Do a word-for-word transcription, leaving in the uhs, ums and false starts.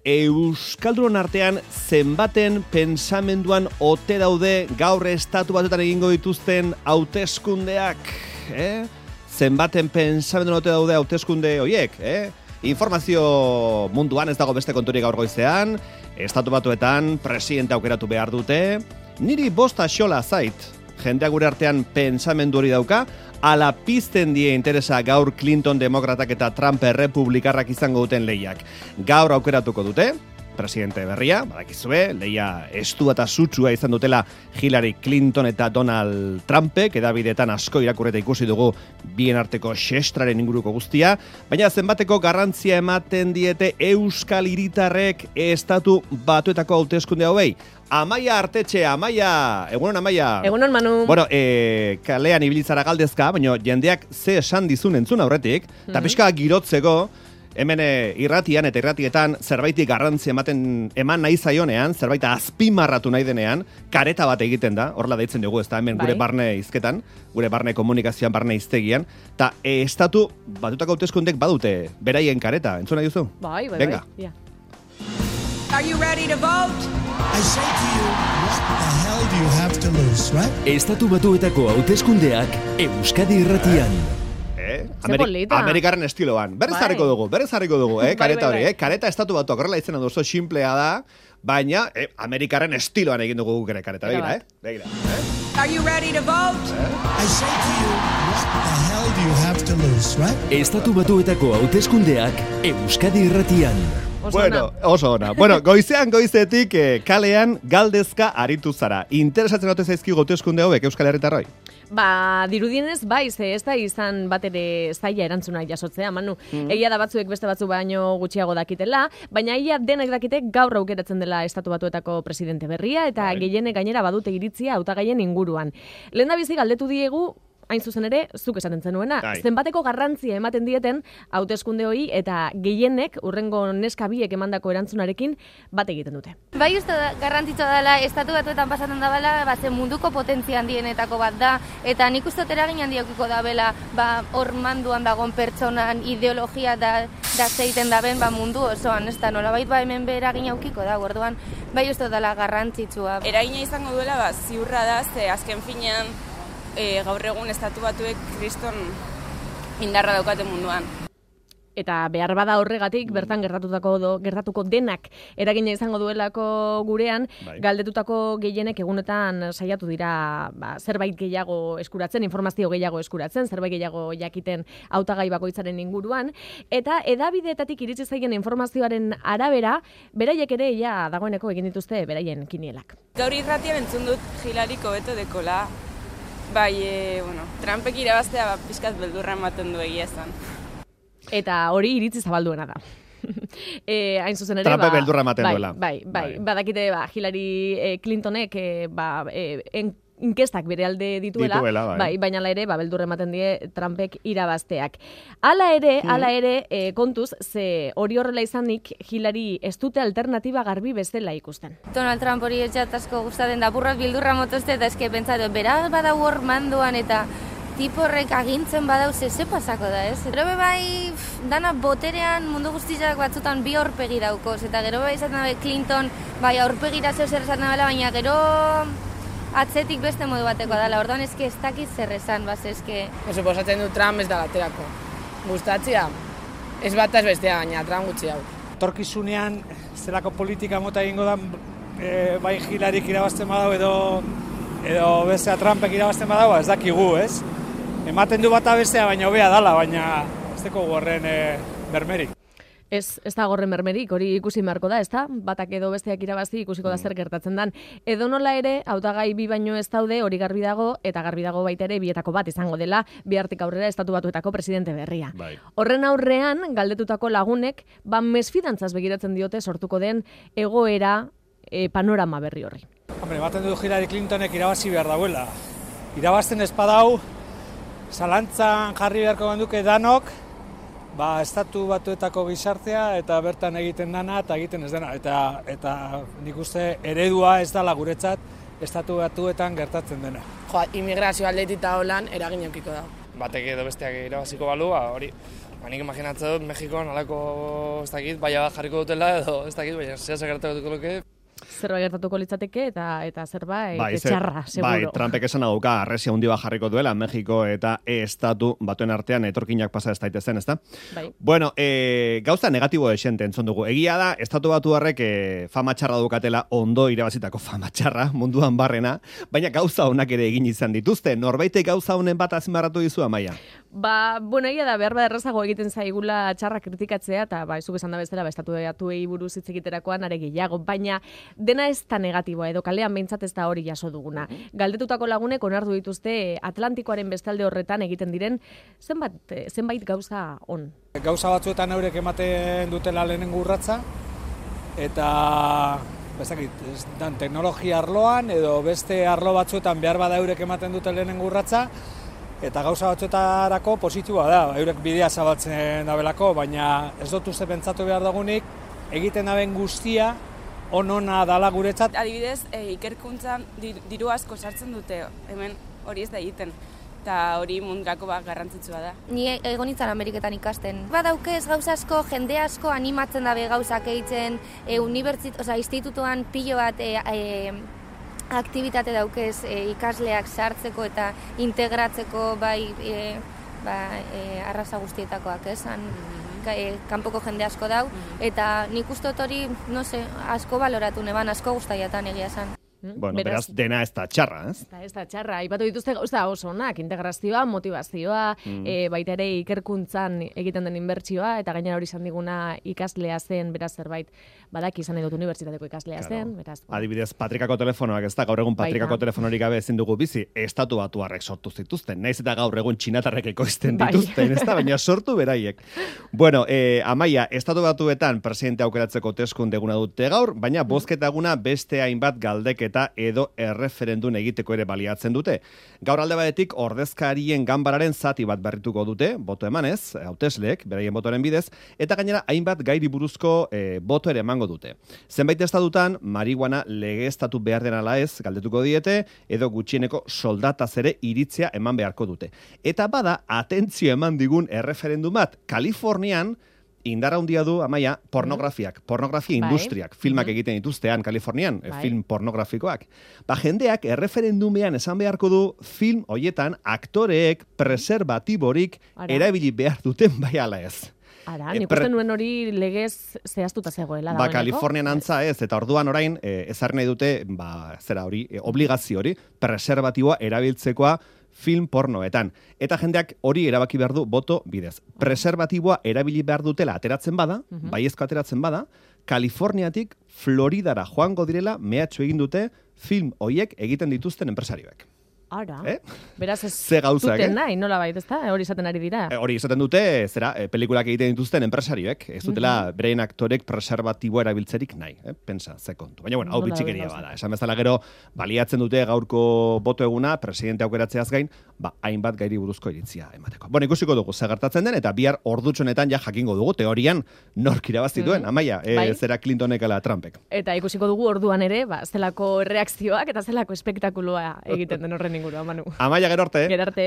Euskaldun artean zenbaten pensamenduan ote daude gaur estatu batuetan egingo dituzten hauteskundeak, eh? Zenbaten pensamenduan ote daude hauteskunde horiek, eh? Informazio munduan ez dago beste konturik gaur goizean, estatu batuetan presidente aukeratu behar dute, niri bosta xola zait, jendea gure artean pensamendu hori dauka, ala pizten die interesa gaur Clinton demokratak eta Trump errepublikarrak izango duten lehiak. Gaur aukeratuko dute, presidente berria, badakizue, lehia estua eta sutsua izan dutela Hillary Clinton eta Donald Trumpek, edabideetan asko irakurreta ikusi dugu bien arteko xestraren inguruko guztia, baina zenbateko garrantzia ematen diete Euskal Hiritarrek estatu batuetako hauteskunde hauei. Amaia Artetxe, Amaia, egunon Amaia. Egunon Manu. Bueno, e, kalean ibilitzara galdezka, baina jendeak ze esan dizun entzun aurretik, eta mm-hmm. pixka girotzeko, hemen irratian eta irratietan zerbaitik garrantzia ematen eman nahi zaionean, zerbait azpimarratu nahi denean, kareta bat egiten da, horrela deitzen dugu, ez da, hemen bai. Gure barne hizketan, gure barne komunikazioan, barne hiztegian, eta e, estatu batutako hauteskundek badute beraien kareta, entzun nahi duzu? Bai, bai, Venga. bai. Yeah. Are you ready to vote? I say to you, what the hell do you have to lose, right? Estatu batuetako hauteskundeak Euskadi irratian. Eh? Ameri- Amerikaren estiloan. Berrez bai. harriko dugu, berrez harriko dugu, eh? Kareta bai, bai, hori, bai. eh? Kareta estatu batuak horrela izena oso simplea da, baina eh, Amerikaren estiloan egin dugu gure kareta. Begira, eh? Begira, eh? Are you ready to vote? I say to you, what the hell do you have to lose, right? Estatu batuetako hauteskundeak Euskadi irratian. Oso Bueno, ona. oso ona. Bueno, goizean goizetik eh, kalean galdezka aritu zara. Interesatzen ote zaizkigu hauteskunde hauek Euskal Herritarroi? Ba, dirudienez, bai, ze ez da izan bat ere zaila erantzuna jasotzea, Manu. Mm-hmm. Egia da batzuek beste batzu baino gutxiago dakitela, baina ia denek dakite gaur aukeratzen dela estatu batuetako presidente berria, eta bai. gehienek gainera badute iritzia hautagaien inguruan. Lehendabizi galdetu diegu, hain zuzen ere, zuk esaten zenuena. Bai. Zenbateko garrantzia ematen dieten hauteskunde hori eta gehienek urrengo neska biek emandako erantzunarekin bat egiten dute. Bai, uste da, garrantzitsua dela, estatu batuetan pasatzen da bela, ba, ze munduko potentzia handienetako bat da, eta nik uste dut eragin handiokiko da bela, ba, hor manduan dagoen pertsonan ideologia da, da zeiten da ben, ba, mundu osoan, ez da, nolabait ba hemen be eragin aukiko da, orduan, bai uste dela garrantzitsua. Eragina izango duela, ba, ziurra da, ze azken finean, E, gaur egun estatu batuek kriston indarra daukate munduan. Eta behar bada horregatik, bertan gertatutako do, gertatuko denak eragina izango duelako gurean, Bai. galdetutako gehienek egunetan saiatu dira ba, zerbait gehiago eskuratzen, informazio gehiago eskuratzen, zerbait gehiago jakiten hautagai bakoitzaren inguruan, eta edabideetatik iritsi zaien informazioaren arabera, beraiek ere ja dagoeneko egin dituzte beraien kinielak. Gaur irratian entzun dut Hilaryko beto dekola, bai, e, bueno, Trumpek irabaztea ba, pixkat beldurra ematen du egia esan. Eta hori iritzi zabalduena da. E, hain zuzen ere, Trumpe ba, beldurra ematen bai, duela. Bai, bai, Bai. badakite ba, Hillary eh, Clintonek eh, ba, eh, en, inkestak bere alde dituela, Dituela, bai. baina hala ere, ba, beldurra ematen die Trumpek irabazteak. Hala ere, hala ere, eh, kontuz, ze hori horrela izanik, Hillary ez dute alternatiba garbi bezala ikusten. Donald Trump hori etxat asko gustatzen da, burrak bildurra motozte, eta eske pentsatu, beraz badau hor manduan eta tiporrek agintzen badau ze ze pasako da, ez? Gero be bai, pff, dana boterean mundu guztiak batzutan bi aurpegi daukoz, eta gero bai izaten da Clinton, bai aurpegira zeu zer esaten da, baina gero atzetik beste modu bateko dela, orduan eske ez dakit zer esan, baz eske... Suposatzen du Trump ez da laterako. Gustatzea, ez bat ez bestea, baina Trump gutxi hau. Torkizunean, zelako politika mota egingo da, e, bai Hilaryk irabazten badau edo, edo bestea Trumpek irabazten badau, ez dakigu, ez? Ematen du bata bestea, baina hobea dala, baina ez deko horren e, bermerik. Ez, ez da gorren bermerik, hori ikusi beharko da, ez da? Batak edo besteak irabazi ikusiko da zer gertatzen dan. Edo nola ere, hautagai bi baino ez daude, hori garbi dago, eta garbi dago baita ere bietako bat izango dela, bihartik aurrera estatu batuetako presidente berria. Bai. Horren aurrean, galdetutako lagunek, ba mesfidantzaz begiratzen diote sortuko den egoera e, panorama berri horri. Hombre, baten du Hillary Clintonek irabazi behar dauela. Irabazten espadau, zalantzan jarri beharko ganduke danok, ba, estatu batuetako gizartea eta bertan egiten dana eta egiten ez dena. Eta, eta nik uste eredua ez dala guretzat estatu batuetan gertatzen dena. Jo, immigrazio aldetik eta holan eragin eukiko da. Batek edo besteak irabaziko balu, ba, hori Ba, nik imaginatzen dut Mexikoan alako, ez dakit, baina bat jarriko dutela edo, ez dakit, baina zea segertatuko luke. Zerbait gertatuko litzateke eta eta zerbait bai, etxarra, seguro. Bai, Trumpek esan dauka arresia hundi bat jarriko duela Mexiko eta estatu batuen artean etorkinak pasa ez daitezen, ezta? Bai. Bueno, e, gauza negatibo esente entzun dugu. Egia da, estatu batu harrek e, fama txarra dukatela, ondo irabazitako fama txarra, munduan barrena, baina gauza honak ere egin izan dituzte. Norbaitek gauza honen bat azpimarratu dizu, Amaia? Ba, bueno, egia da, behar errazago egiten zaigula txarra kritikatzea, eta ba, zuk esan da bezala, ba, estatu batuei buruz hitz egiterakoan are gehiago, baina dena ez da negatiboa, edo kalean behintzat ez da hori jaso duguna. Galdetutako lagunek onartu dituzte Atlantikoaren bestalde horretan egiten diren zenbat, zenbait gauza on. Gauza batzuetan eurek ematen dutela lehenengo urratsa, eta bezakit, ez dan teknologia arloan, edo beste arlo batzuetan behar bada eurek ematen dute lehenengo urratsa, eta gauza batzuetarako positiboa da, eurek bidea zabaltzen dabelako, baina ez dut uste pentsatu behar dagunik, egiten daben guztia, on-ona dala guretzat. Adibidez, e, ikerkuntzan diru asko sartzen dute, hemen hori ez da egiten. Eta hori mundurako bat garrantzitsua da. Ni egon nintzen Ameriketan ikasten. Badaukez gauza asko, jende asko animatzen dabe gauzak egiten, e, unibertsit, oza, institutuan pilo bat e, e, aktibitate daukez e, ikasleak sartzeko eta integratzeko bai e, ba, e, arraza guztietakoak, esan e, kanpoko jende asko dau, eta nik uste dut hori, no se, asko baloratu neban, asko guztaiatan egia esan. Bueno, beraz, beraz dena ez da txarra, ez? Ez da txarra, aipatu dituzte gauza oso onak, integrazioa, motivazioa, mm. e, baita ere ikerkuntzan egiten den inbertsioa, eta gainera hori izan diguna ikaslea zen, beraz zerbait, badaki izan edut unibertsitateko ikaslea claro. zen, beraz. Bueno. Adibidez, Patrikako telefonoak, ez da, gaur egun Patrikako baita. telefonorik gabe ezin dugu bizi, estatu batuarrek sortu zituzten, naiz eta gaur egun txinatarrek ekoizten dituzten, ez da, baina sortu beraiek. Bueno, eh, Amaia, estatu batuetan presidente aukeratzeko hauteskunde eguna dute gaur, baina bozketa eguna beste hainbat galdek eta edo erreferendun egiteko ere baliatzen dute. Gaur alde batetik ordezkarien ganbararen zati bat berrituko dute, boto emanez, hautesleek, beraien botoren bidez, eta gainera hainbat gairi buruzko e, boto ere emango dute. Zenbait estatutan, marihuana legeztatu behar den ala ez, galdetuko diete, edo gutxieneko soldataz ere iritzia eman beharko dute. Eta bada, atentzio eman digun erreferendum bat, Kalifornian, indar handia du, Amaia, pornografiak, pornografia bai. industriak, filmak mm-hmm. egiten dituztean Kalifornian, bai. film pornografikoak. Ba, jendeak erreferendumean esan beharko du film hoietan aktoreek preservatiborik Ara. erabili behar duten bai ala ez. Ara, nik uste nuen hori legez zehaztuta zegoela. Ba, Kalifornian antza ez, eta orduan orain e, ezarri nahi dute, ba, zera hori, e, obligazio hori, preservatiboa erabiltzekoa film pornoetan. Eta jendeak hori erabaki behar du boto bidez. Preservatiboa erabili behar dutela ateratzen bada, uh-huh. baiezko ateratzen bada, Kaliforniatik Floridara joango direla mehatxu egin dute film hoiek egiten dituzten enpresarioek. Ara, eh? beraz ez gauzak, duten eh? nahi, nola bait, ez da? Hori izaten ari dira. E, hori izaten dute, zera, e, pelikulak egiten dituzten enpresarioek, ez dutela mm-hmm. berein aktorek preservatiboa erabiltzerik nahi, eh? Pensa, ze kontu. Baina, bueno, hau bitxikeria bada. Esan bezala gero, baliatzen dute gaurko boto eguna, presidente aukeratzeaz gain, ba, hainbat gairi buruzko iritzia emateko. Bueno, ikusiko dugu, ze gertatzen den, eta bihar ordutxonetan ja jakingo dugu, teorian, nork irabazi duen, mm-hmm. Amaia, e, bai. zera Clintonek ala Trumpek. Eta ikusiko dugu orduan ere, ba, zelako reakzioak eta zelako espektakuloa egiten den horren inguruan, Manu. Amaia, gero arte. Gero arte.